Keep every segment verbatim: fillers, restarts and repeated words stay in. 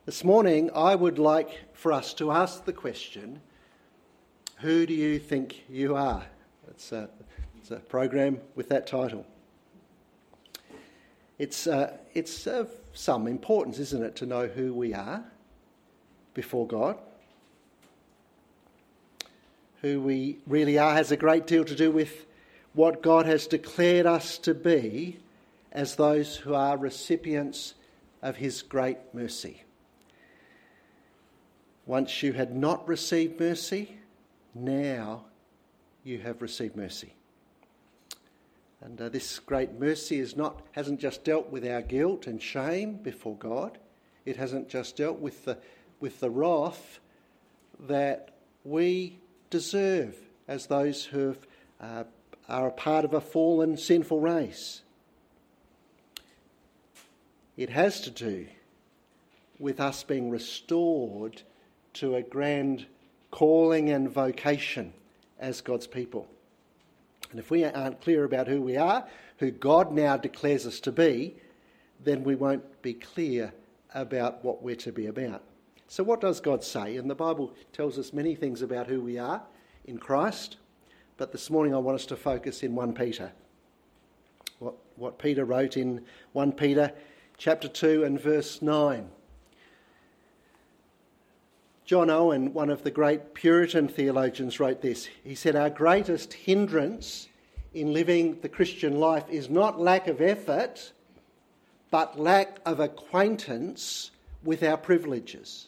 This morning, I would like for us to ask the question, who do you think you are? It's a, it's a program with that title. It's, uh, it's of some importance, isn't it, to know who we are before God. Who we really are has a great deal to do with what God has declared us to be as those who are recipients of his great mercy. Once you had not received mercy, now you have received mercy. And uh, this great mercy is not hasn't just dealt with our guilt and shame before God. It hasn't just dealt with the with the wrath that we deserve as those who have, uh, are a part of a fallen, sinful race. It has to do with us being restored to a grand calling and vocation as God's people. And if we aren't clear about who we are, who God now declares us to be, then we won't be clear about what we're to be about. So what does God say? And the Bible tells us many things about who we are in Christ, but this morning I want us to focus in First Peter. What, what Peter wrote in First Peter chapter two and verse nine. John Owen, one of the great Puritan theologians, wrote this. He said, "Our greatest hindrance in living the Christian life is not lack of effort, but lack of acquaintance with our privileges."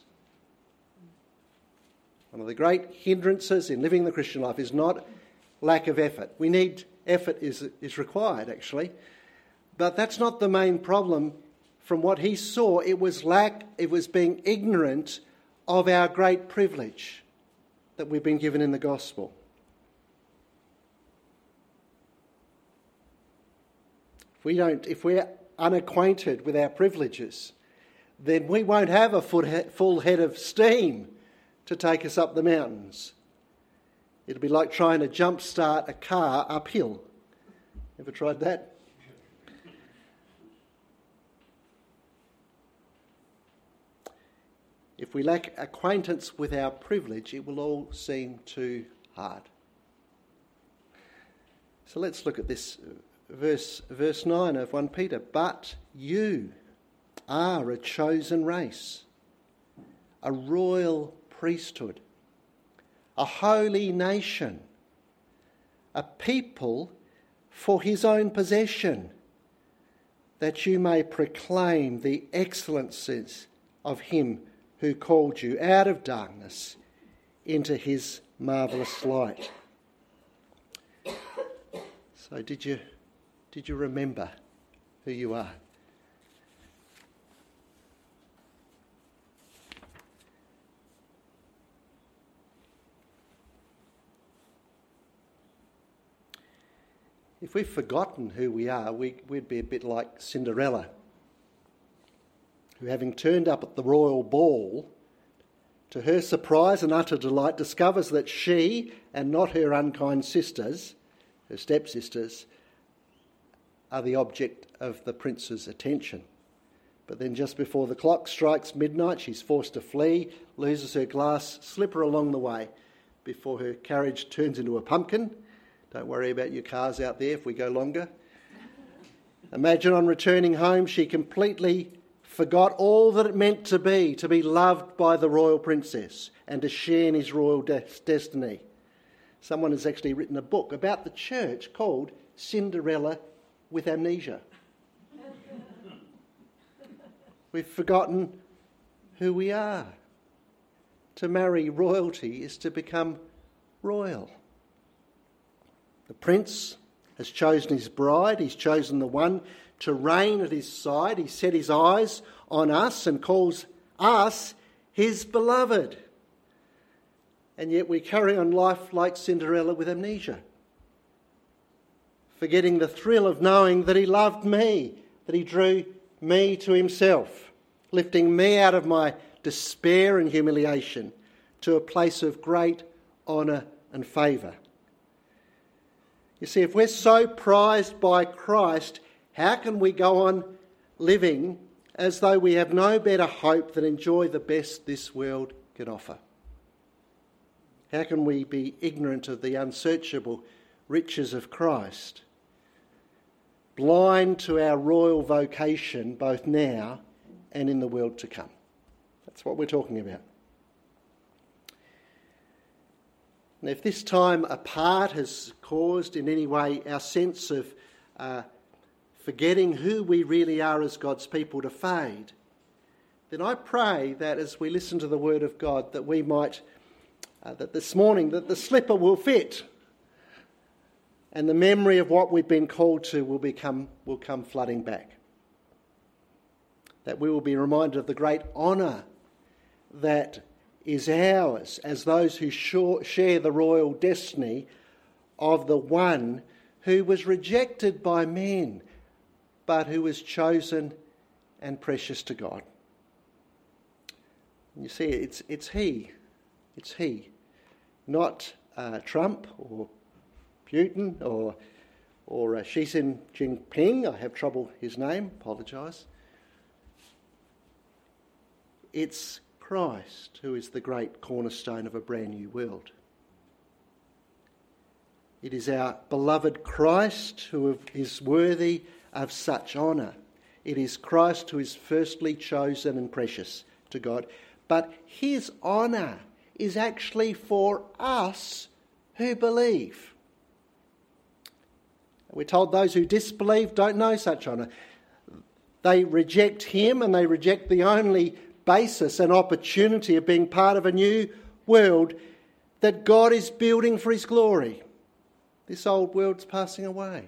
One of the great hindrances in living the Christian life is not lack of effort. We need effort is, is required, actually. But that's not the main problem. From what he saw, it was lack, it was being ignorant of our great privilege that we've been given in the gospel. If we don't, if we're unacquainted with our privileges, then we won't have a full head of steam to take us up the mountains. It'll be like trying to jumpstart a car uphill. Ever tried that? If we lack acquaintance with our privilege, it will all seem too hard. So let's look at this verse, verse nine of First Peter. "But you are a chosen race, a royal priesthood, a holy nation, a people for his own possession, that you may proclaim the excellencies of him who called you out of darkness into his marvellous light." So did you, did you remember who you are? If we've forgotten who we are, we, we'd be a bit like Cinderella, who, having turned up at the royal ball, to her surprise and utter delight, discovers that she, and not her unkind sisters, her stepsisters, are the object of the prince's attention. But then just before the clock strikes midnight, she's forced to flee, loses her glass slipper along the way, before her carriage turns into a pumpkin. Don't worry about your cars out there if we go longer. Imagine on returning home, she completely forgot all that it meant to be, to be loved by the royal princess and to share in his royal de- destiny. Someone has actually written a book about the church called Cinderella with Amnesia. We've forgotten who we are. To marry royalty is to become royal. The prince has chosen his bride. He's chosen the one to reign at his side. He set his eyes on us and calls us his beloved. And yet we carry on life like Cinderella with amnesia, forgetting the thrill of knowing that he loved me, that he drew me to himself, lifting me out of my despair and humiliation to a place of great honour and favour. You see, if we're so prized by Christ, how can we go on living as though we have no better hope than enjoy the best this world can offer. How can we be ignorant of the unsearchable riches of Christ, blind to our royal vocation both now and in the world to come? That's what we're talking about. And if this time apart has caused in any way our sense of uh, forgetting who we really are as God's people to fade, then I pray that as we listen to the word of God, that we might, uh, that this morning, that the slipper will fit, and the memory of what we've been called to will become will come flooding back. That we will be reminded of the great honour that is ours as those who share the royal destiny of the one who was rejected by men, but who was chosen and precious to God. You see, it's it's he, it's he, not uh, Trump or Putin or or uh, Xi Jinping. I have trouble his name. Apologise. It's Christ who is the great cornerstone of a brand new world. It is our beloved Christ who is worthy of such honour. It is Christ who is firstly chosen and precious to God. But his honour is actually for us who believe. We're told those who disbelieve don't know such honour. They reject him, and they reject the only basis and opportunity of being part of a new world that God is building for his glory. This old world's passing away.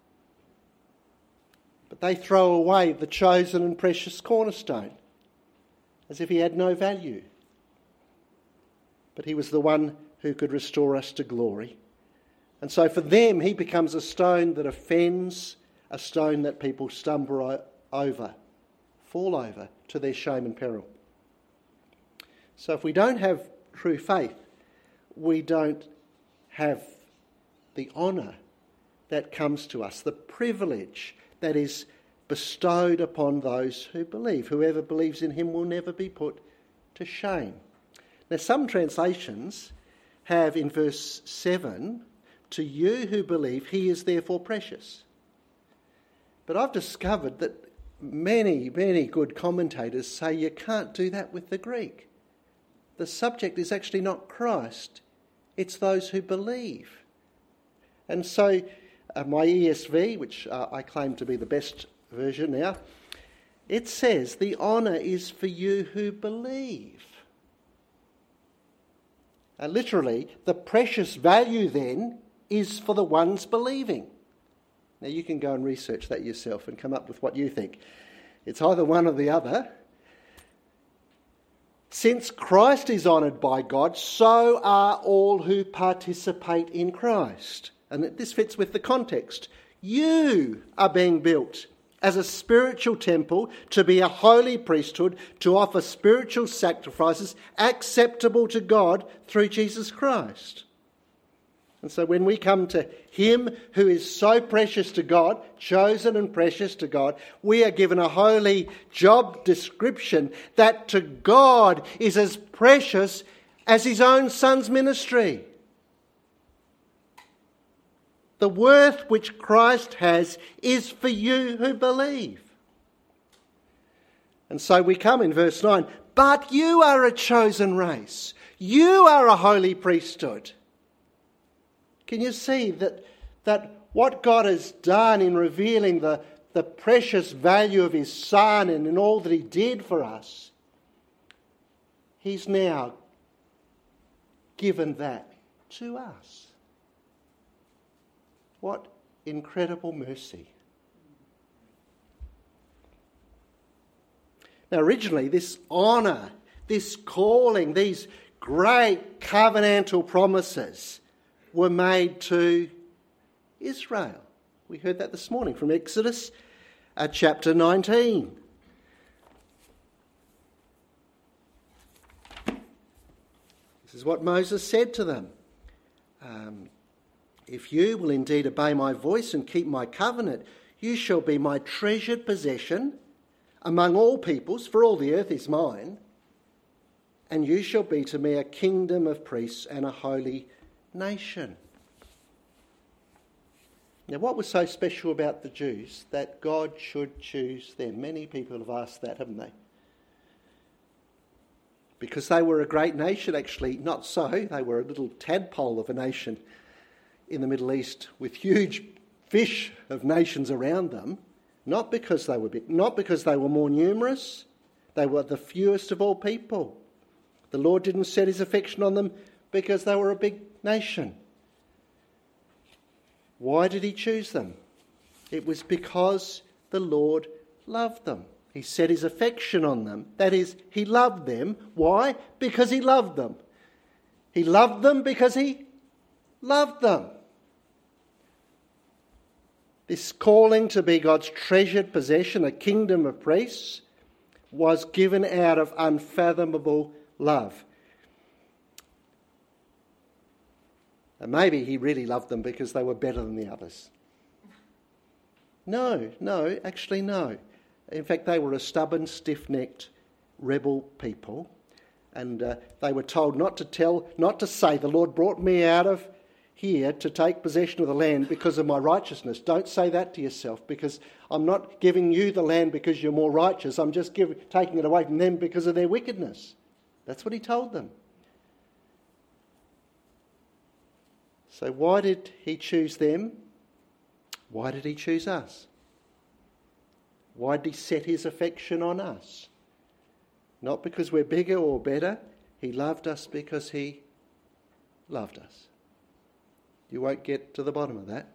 But they throw away the chosen and precious cornerstone as if he had no value. But he was the one who could restore us to glory. And so for them, he becomes a stone that offends, a stone that people stumble over, fall over to their shame and peril. So if we don't have true faith, we don't have the honour that comes to us, the privilege that is bestowed upon those who believe. Whoever believes in him will never be put to shame. Now, some translations have in verse seven, to you who believe, he is therefore precious. But I've discovered that many, many good commentators say you can't do that with the Greek. The subject is actually not Christ, it's those who believe. And so uh, my E S V, which uh, I claim to be the best version now, it says the honour is for you who believe. Uh, literally, the precious value then is for the ones believing. Now you can go and research that yourself and come up with what you think. It's either one or the other. Since Christ is honoured by God, so are all who participate in Christ. And this fits with the context. You are being built as a spiritual temple to be a holy priesthood, to offer spiritual sacrifices acceptable to God through Jesus Christ. And so when we come to him who is so precious to God, chosen and precious to God, we are given a holy job description that to God is as precious as his own son's ministry. The worth which Christ has is for you who believe. And so we come in verse nine, but you are a chosen race. You are a holy priesthood. Can you see that, that what God has done in revealing the, the precious value of his Son and in all that he did for us, he's now given that to us. What incredible mercy. Now originally this honour, this calling, these great covenantal promises were made to Israel. We heard that this morning from Exodus uh, chapter nineteen. This is what Moses said to them. Um, if you will indeed obey my voice and keep my covenant, you shall be my treasured possession among all peoples, for all the earth is mine, and you shall be to me a kingdom of priests and a holy nation. Now, what was so special about the Jews that God should choose them? Many people have asked that, haven't they? Because they were a great nation, actually, not so. They were a little tadpole of a nation in the Middle East with huge fish of nations around them. Not because they were big, not because they were more numerous. They were the fewest of all people. The Lord didn't set his affection on them because they were a big nation. Why did he choose them? It was because the Lord loved them. He set his affection on them. That is, he loved them. Why? Because he loved them. He loved them because he loved them. This calling to be God's treasured possession, a kingdom of priests, was given out of unfathomable love. And maybe he really loved them because they were better than the others. No, no, actually no. In fact, they were a stubborn, stiff-necked, rebel people. And uh, they were told not to tell, not to say, the Lord brought me out of here to take possession of the land because of my righteousness. Don't say that to yourself, because I'm not giving you the land because you're more righteous. I'm just give, taking it away from them because of their wickedness. That's what he told them. So why did he choose them? Why did he choose us? Why did he set his affection on us? Not because we're bigger or better. He loved us because he loved us. You won't get to the bottom of that.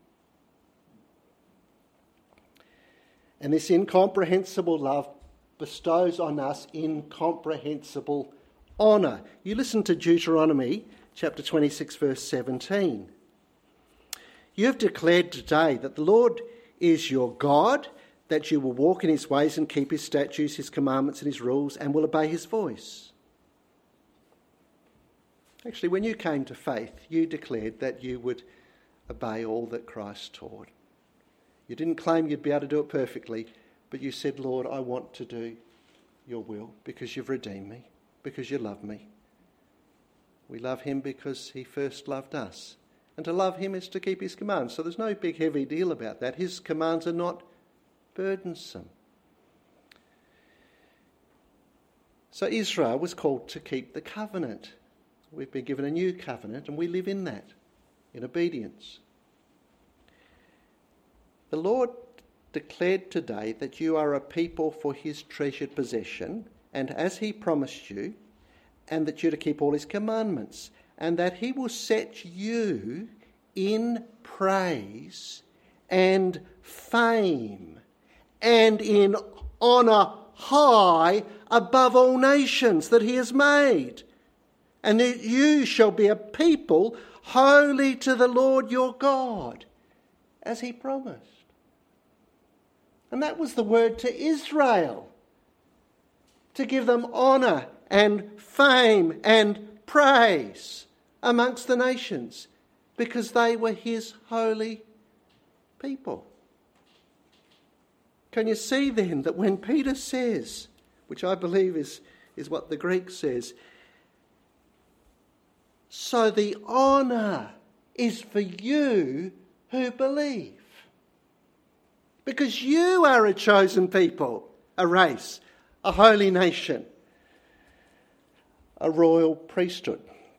And this incomprehensible love bestows on us incomprehensible honour. You listen to Deuteronomy chapter twenty-six, verse seventeen. You have declared today that the Lord is your God, that you will walk in his ways and keep his statutes, his commandments and his rules, and will obey his voice. Actually, when you came to faith, you declared that you would obey all that Christ taught. You didn't claim you'd be able to do it perfectly, but you said, Lord, I want to do your will because you've redeemed me, because you love me. We love him because he first loved us. And to love him is to keep his commands. So there's no big heavy deal about that. His commands are not burdensome. So Israel was called to keep the covenant. We've been given a new covenant and we live in that, in obedience. The Lord declared today that you are a people for his treasured possession, and as he promised you, and that you're to keep all his commandments, and that he will set you in praise and fame and in honour high above all nations that he has made, and that you shall be a people holy to the Lord your God, as he promised. And that was the word to Israel, to give them honour and fame and praise amongst the nations, because they were his holy people. Can you see then that when Peter says, which I believe is, is what the Greek says, so the honour is for you who believe. Because you are a chosen people, a race, a holy nation, a royal priesthood.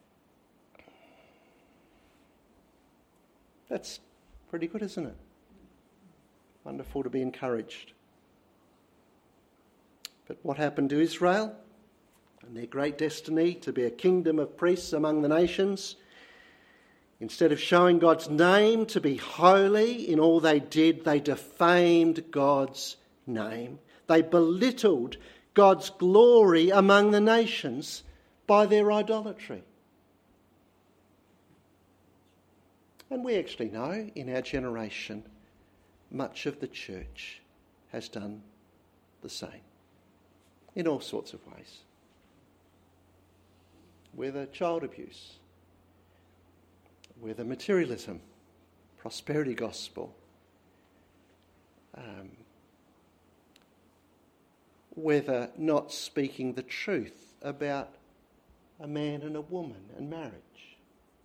That's pretty good, isn't it? Wonderful to be encouraged. But what happened to Israel and their great destiny to be a kingdom of priests among the nations? Instead of showing God's name to be holy in all they did, they defamed God's name. They belittled God's glory among the nations by their idolatry. And we actually know in our generation, much of the church has done the same in all sorts of ways. Whether child abuse, whether materialism, prosperity gospel, um, whether not speaking the truth about a man and a woman and marriage,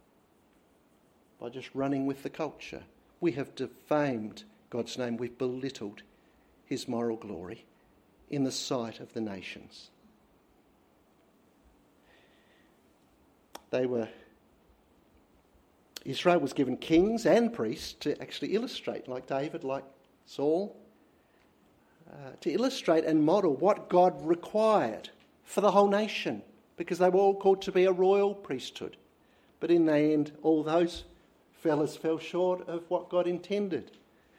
by just running with the culture. We have defamed God's name. We've belittled his moral glory in the sight of the nations. They were, Israel was given kings and priests to actually illustrate, like David, like Saul, uh, to illustrate and model what God required for the whole nation, because they were all called to be a royal priesthood. But in the end, all those fellas fell short of what God intended.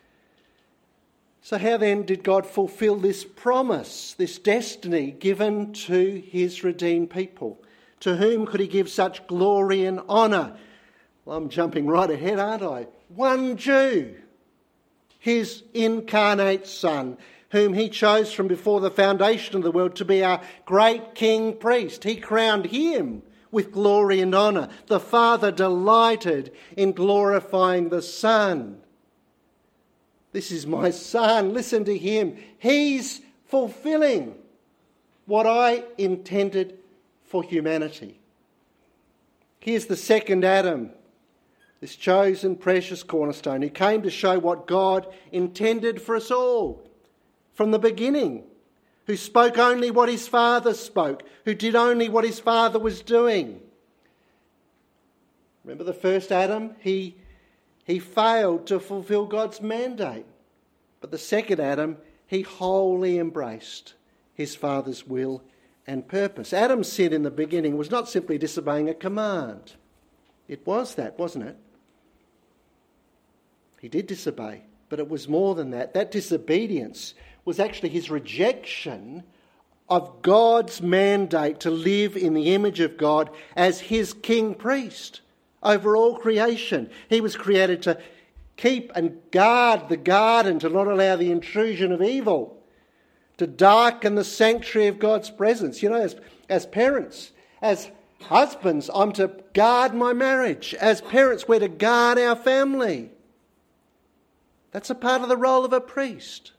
So how then did God fulfill this promise, this destiny given to his redeemed people? To whom could he give such glory and honour? Well, I'm jumping right ahead, aren't I? One Jew, his incarnate Son, whom he chose from before the foundation of the world to be our great king priest. He crowned him with glory and honour. The Father delighted in glorifying the Son. This is my Son, listen to him. He's fulfilling what I intended for humanity. Here's the second Adam, this chosen precious cornerstone, who came to show what God intended for us all from the beginning, who spoke only what his Father spoke, who did only what his Father was doing. Remember the first Adam? He, he failed to fulfill God's mandate. But the second Adam, he wholly embraced his Father's will and purpose. Adam's sin in the beginning was not simply disobeying a command. It was that, wasn't it? He did disobey, but it was more than that. That disobedience was actually his rejection of God's mandate to live in the image of God as his king priest over all creation. He was created to keep and guard the garden, to not allow the intrusion of evil, to darken the sanctuary of God's presence. You know, as, as parents, as husbands, I'm to guard my marriage. As parents, we're to guard our family. That's a part of the role of a priest.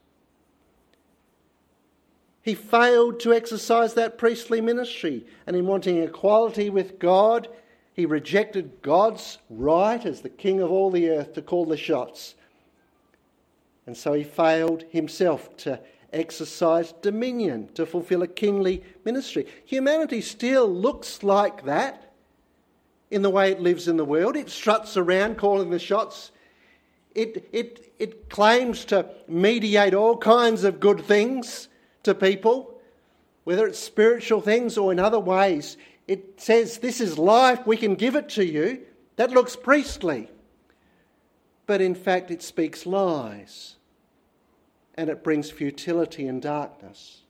He failed to exercise that priestly ministry, and in wanting equality with God, he rejected God's right as the king of all the earth to call the shots. And so he failed himself to exercise dominion, to fulfill a kingly ministry. Humanity still looks like that in the way it lives in the world. It struts around calling the shots. It, it, it claims to mediate all kinds of good things to people, whether it's spiritual things or in other ways. It says, this is life, we can give it to you. That looks priestly. But in fact, it speaks lies. And it brings futility and darkness.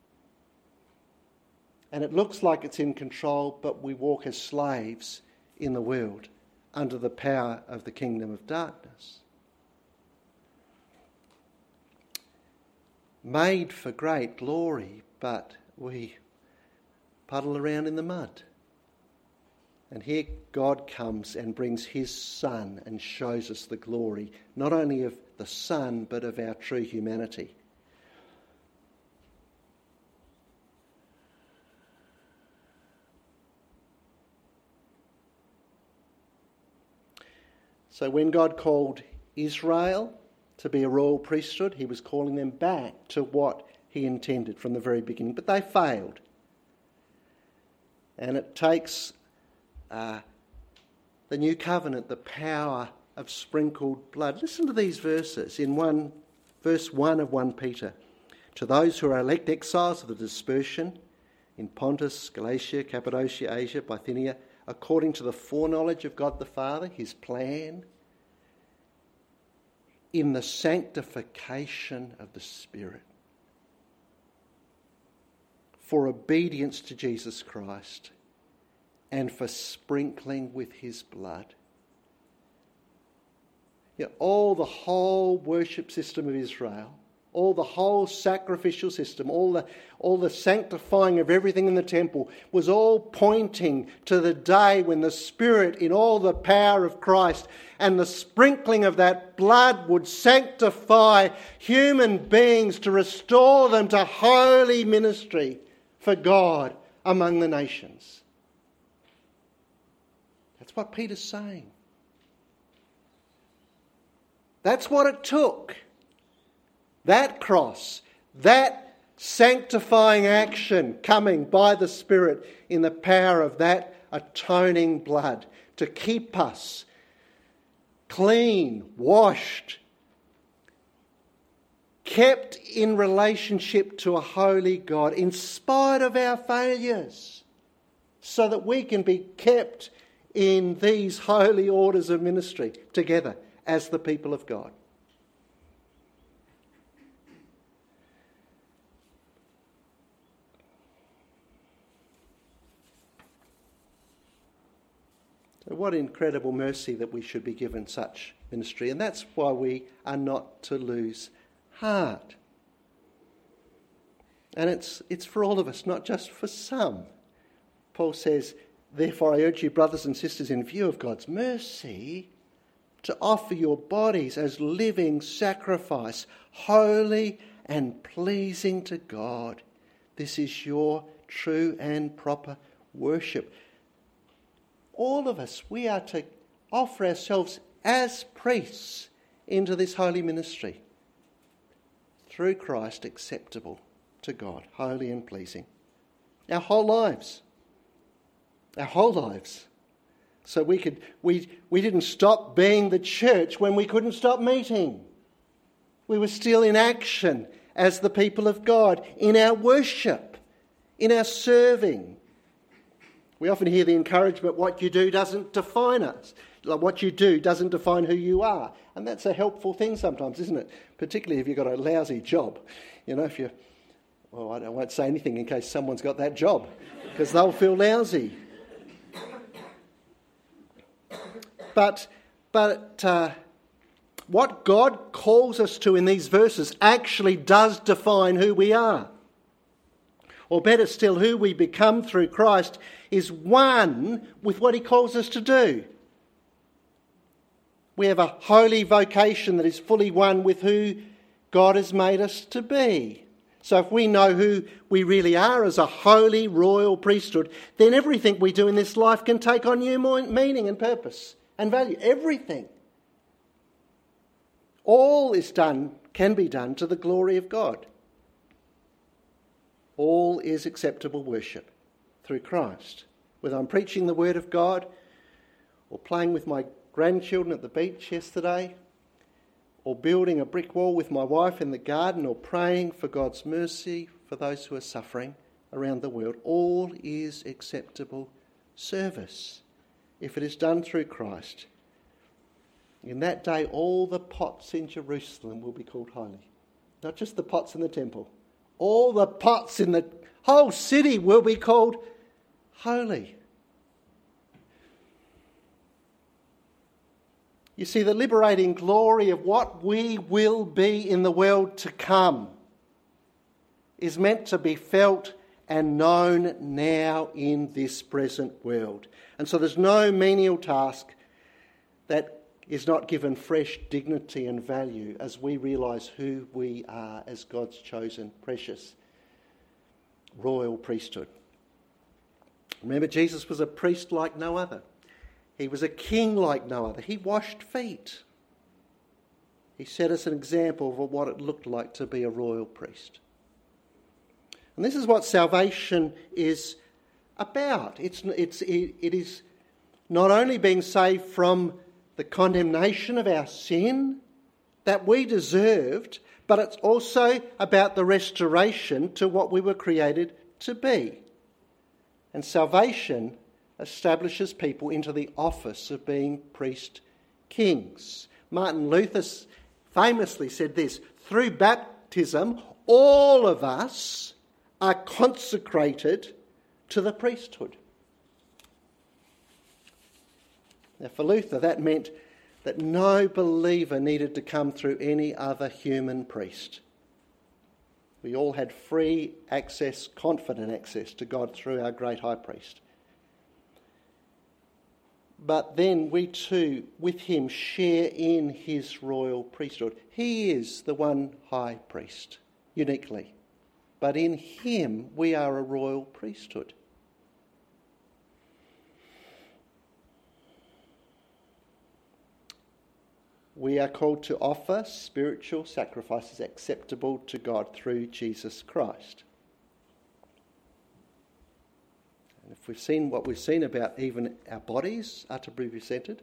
And it looks like it's in control, but we walk as slaves in the world under the power of the kingdom of darkness. Made for great glory, but we puddle around in the mud. And here God comes and brings his Son and shows us the glory, not only of the Son, but of our true humanity. So when God called Israel to be a royal priesthood, he was calling them back to what he intended from the very beginning. But they failed. And it takes uh, the new covenant, the power of sprinkled blood. Listen to these verses in one, verse one of First Peter. To those who are elect exiles of the dispersion in Pontus, Galatia, Cappadocia, Asia, Bithynia, according to the foreknowledge of God the Father, his plan, in the sanctification of the Spirit, for obedience to Jesus Christ, and for sprinkling with his blood. Yeah, all the whole worship system of Israel all the whole sacrificial system, all the, all the sanctifying of everything in the temple was all pointing to the day when the Spirit, in all the power of Christ and the sprinkling of that blood, would sanctify human beings to restore them to holy ministry for God among the nations. That's what Peter's saying. That's what it took. That cross, that sanctifying action coming by the Spirit in the power of that atoning blood to keep us clean, washed, kept in relationship to a holy God in spite of our failures, so that we can be kept in these holy orders of ministry together as the people of God. So what incredible mercy that we should be given such ministry, and that's why we are not to lose heart. And it's it's for all of us, not just for some. Paul says, therefore I urge you, brothers and sisters, in view of God's mercy, to offer your bodies as living sacrifice, holy and pleasing to God. This is your true and proper worship. All of us, we are to offer ourselves as priests into this holy ministry through Christ, acceptable to God, holy and pleasing. Our whole lives. Our whole lives. So we could we we didn't stop being the church when we couldn't stop meeting. We were still in action as the people of God, in our worship, in our serving. We often hear the encouragement, what you do doesn't define us. Like what you do doesn't define who you are. And that's a helpful thing sometimes, isn't it? Particularly if you've got a lousy job. You know, if you, well, I won't say anything in case someone's got that job, because they'll feel lousy. But, but uh, what God calls us to in these verses actually does define who we are. Or better still, who we become through Christ is one with what he calls us to do. We have a holy vocation that is fully one with who God has made us to be. So if we know who we really are as a holy royal priesthood, then everything we do in this life can take on new meaning and purpose and value. Everything. All is done, can be done to the glory of God. All is acceptable worship through Christ. Whether I'm preaching the word of God or playing with my grandchildren at the beach yesterday, or building a brick wall with my wife in the garden, or praying for God's mercy for those who are suffering around the world, all is acceptable service if it is done through Christ. In that day, all the pots in Jerusalem will be called holy. Not just the pots in the temple. All the pots in the whole city will be called holy. You see, the liberating glory of what we will be in the world to come is meant to be felt and known now in this present world. And so there's no menial task that is not given fresh dignity and value as we realise who we are as God's chosen, precious, royal priesthood. Remember, Jesus was a priest like no other. He was a king like no other. He washed feet. He set us an example of what it looked like to be a royal priest. And this is what salvation is about. It's, it's, it, it is not only being saved from the condemnation of our sin that we deserved, but it's also about the restoration to what we were created to be. And salvation establishes people into the office of being priest kings. Martin Luther famously said this: through baptism, all of us are consecrated to the priesthood. Now, for Luther, that meant that no believer needed to come through any other human priest. We all had free access, confident access to God through our great high priest. But then we too, with him, share in his royal priesthood. He is the one high priest, uniquely. But in him, we are a royal priesthood. We are called to offer spiritual sacrifices acceptable to God through Jesus Christ. And if we've seen what we've seen about even our bodies are to be presented,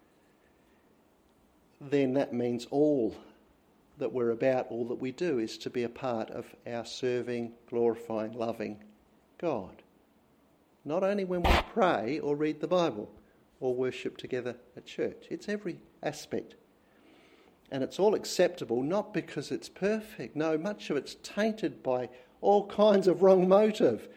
then that means all that we're about, all that we do, is to be a part of our serving, glorifying, loving God. Not only when we pray or read the Bible or worship together at church. It's every aspect. And it's all acceptable, not because it's perfect. No, much of it's tainted by all kinds of wrong motive.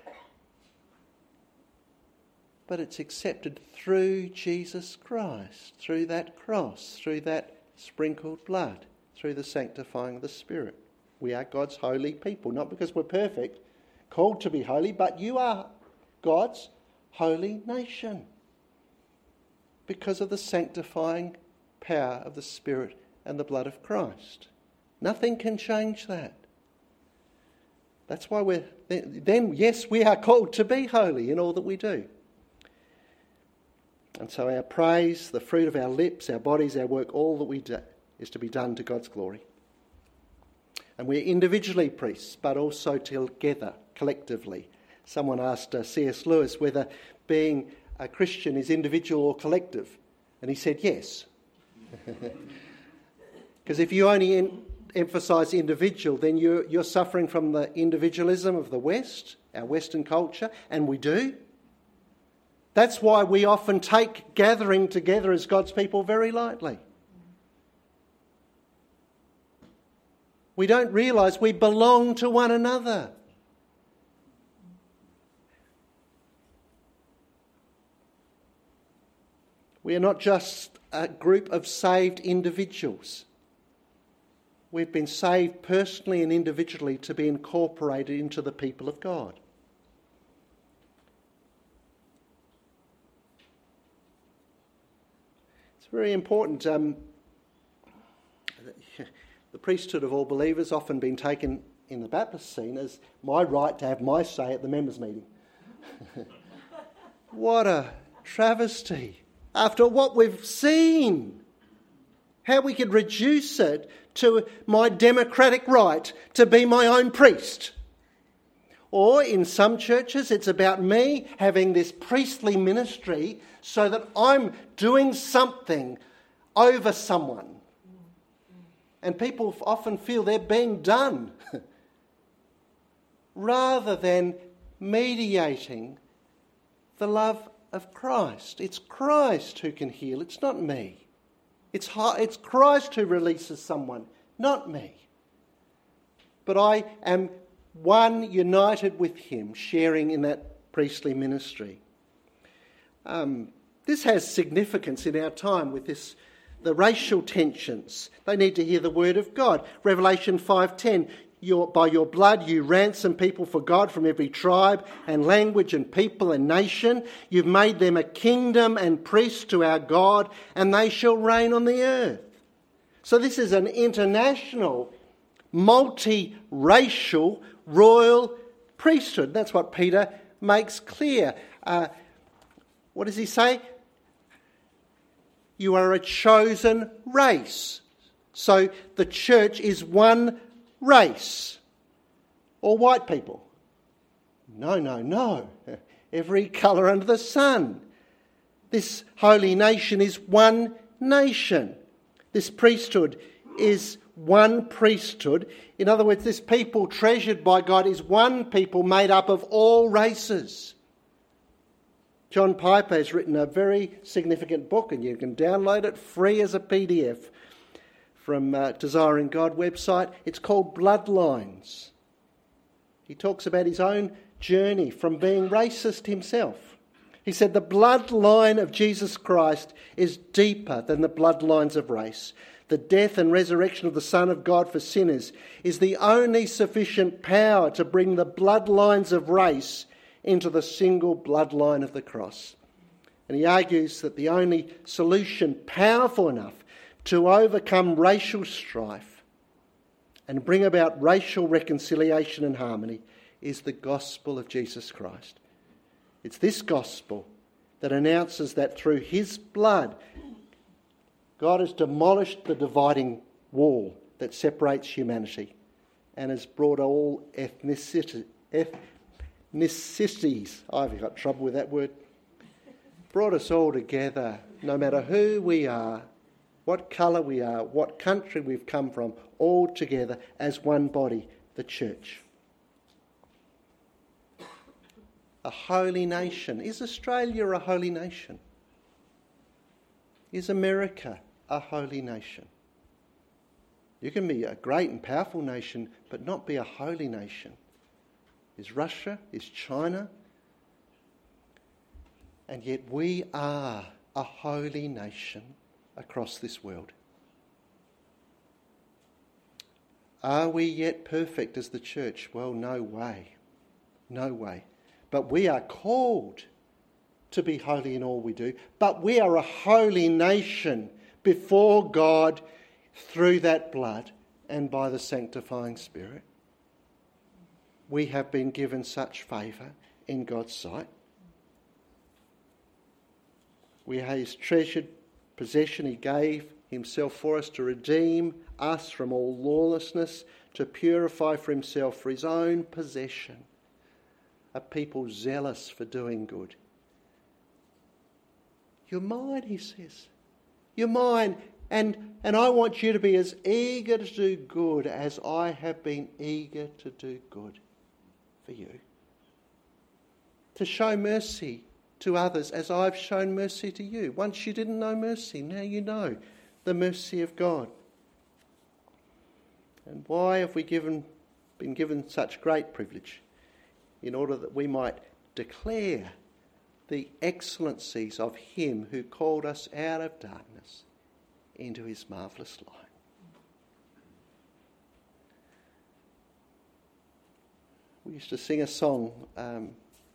But it's accepted through Jesus Christ, through that cross, through that sprinkled blood, through the sanctifying of the Spirit. We are God's holy people, not because we're perfect, called to be holy, but you are God's holy nation because of the sanctifying power of the Spirit and the blood of Christ. Nothing can change that. That's why we're... Then, yes, we are called to be holy in all that we do. And so our praise, the fruit of our lips, our bodies, our work, all that we do is to be done to God's glory. And we're individually priests, but also together, collectively. Someone asked uh, C S Lewis whether being a Christian is individual or collective. And he said yes. Because if you only in, emphasise individual, then you're, you're suffering from the individualism of the West, our Western culture, and we do. That's why we often take gathering together as God's people very lightly. We don't realise we belong to one another. We are not just a group of saved individuals. We've been saved personally and individually to be incorporated into the people of God. It's very important. Um, the priesthood of all believers often been taken in the Baptist scene as my right to have my say at the members' meeting. What a travesty. After what we've seen, how we could reduce it to my democratic right to be my own priest. Or in some churches, it's about me having this priestly ministry so that I'm doing something over someone. And people often feel they're being done rather than mediating the love of Christ. It's Christ who can heal, it's not me. It's, it's Christ who releases someone, not me. But I am one united with him, sharing in that priestly ministry. Um, this has significance in our time with this, the racial tensions. They need to hear the word of God. Revelation five ten, your, by your blood you ransom people for God from every tribe and language and people and nation. You've made them a kingdom and priests to our God, and they shall reign on the earth. So this is an international, multi-racial, royal priesthood. That's what Peter makes clear. Uh, what does he say? You are a chosen race. So the church is one race. Or white people. No, no, no. Every colour under the sun. This holy nation is one nation. This priesthood is one priesthood. In other words, this people treasured by God is one people made up of all races. John Piper has written a very significant book, and you can download it free as a P D F from uh, Desiring God website. It's called Bloodlines. He talks about his own journey from being racist himself. He said the bloodline of Jesus Christ is deeper than the bloodlines of race. The death and resurrection of the Son of God for sinners is the only sufficient power to bring the bloodlines of race into the single bloodline of the cross. And he argues that the only solution powerful enough to overcome racial strife and bring about racial reconciliation and harmony is the gospel of Jesus Christ. It's this gospel that announces that through his blood, God has demolished the dividing wall that separates humanity and has brought all ethnicity, ethnicities, I've got trouble with that word, brought us all together, no matter who we are, what colour we are, what country we've come from, all together as one body, the church. A holy nation. Is Australia a holy nation? Is America a holy nation? You can be a great and powerful nation, but not be a holy nation. Is Russia? Is China? And yet we are a holy nation across this world. Are we yet perfect as the church? Well, no way. No way. But we are called to be holy in all we do. But we are a holy nation before God through that blood and by the sanctifying Spirit. We have been given such favour in God's sight. We are his treasured possession. He gave himself for us to redeem us from all lawlessness, to purify for himself for his own possession a people zealous for doing good. You're mine, he says. You're mine, and, and I want you to be as eager to do good as I have been eager to do good for you. To show mercy to others as I've shown mercy to you. Once you didn't know mercy, now you know the mercy of God. And why have we given, been given such great privilege? In order that we might declare the excellencies of him who called us out of darkness into his marvellous light. We used to sing a song, um,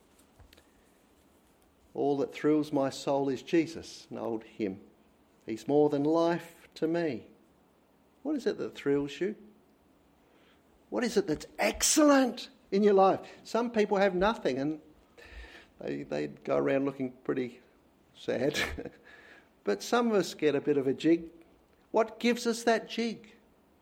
all that thrills my soul is Jesus, an old hymn. He's more than life to me. What is it that thrills you? What is it that's excellent in your life? Some people have nothing and they, they go around looking pretty sad. But some of us get a bit of a jig. What gives us that jig?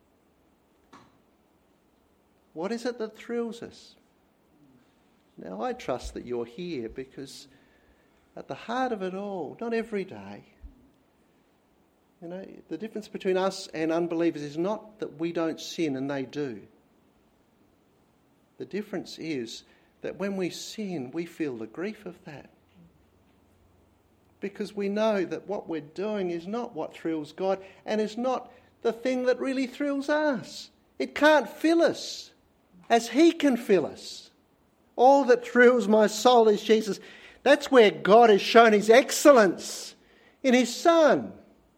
What is it that thrills us? Now, I trust that you're here because at the heart of it all, not every day, you know, the difference between us and unbelievers is not that we don't sin and they do. The difference is that when we sin, we feel the grief of that. Because we know that what we're doing is not what thrills God and is not the thing that really thrills us. It can't fill us as he can fill us. All that thrills my soul is Jesus. That's where God has shown his excellence in his Son.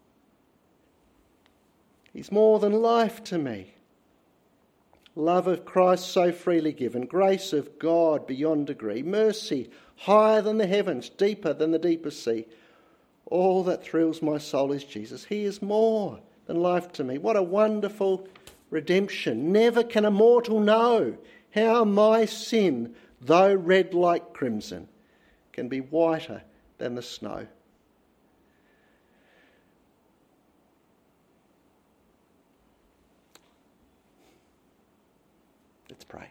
He's more than life to me. Love of Christ so freely given, grace of God beyond degree, mercy higher than the heavens, deeper than the deepest sea. All that thrills my soul is Jesus. He is more than life to me. What a wonderful redemption. Never can a mortal know how my sin, though red like crimson, can be whiter than the snow. Let's pray.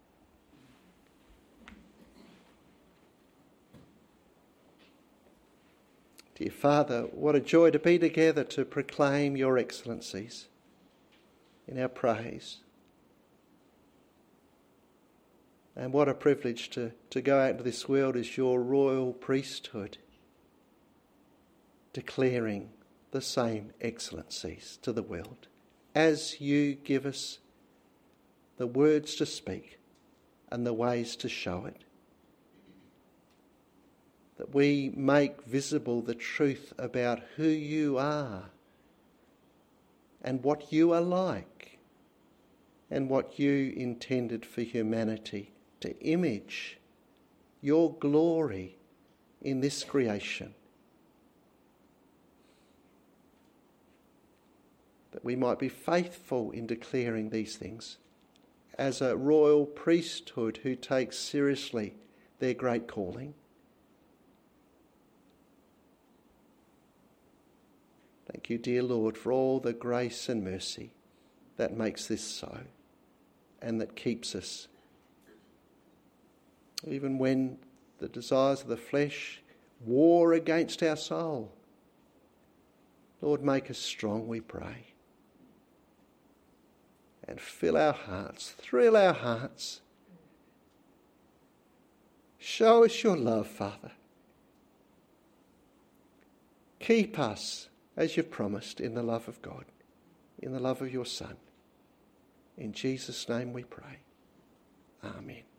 Dear Father, what a joy to be together to proclaim your excellencies in our praise. And what a privilege to, to go out into this world as your royal priesthood, declaring the same excellencies to the world as you give us the words to speak and the ways to show it. That we make visible the truth about who you are and what you are like and what you intended for humanity to image your glory in this creation. That we might be faithful in declaring these things as a royal priesthood who takes seriously their great calling. Thank you, dear Lord, for all the grace and mercy that makes this so and that keeps us. Even when the desires of the flesh war against our soul. Lord, make us strong, we pray. And fill our hearts, thrill our hearts. Show us your love, Father. Keep us, as you've promised, in the love of God, in the love of your Son. In Jesus' name we pray. Amen.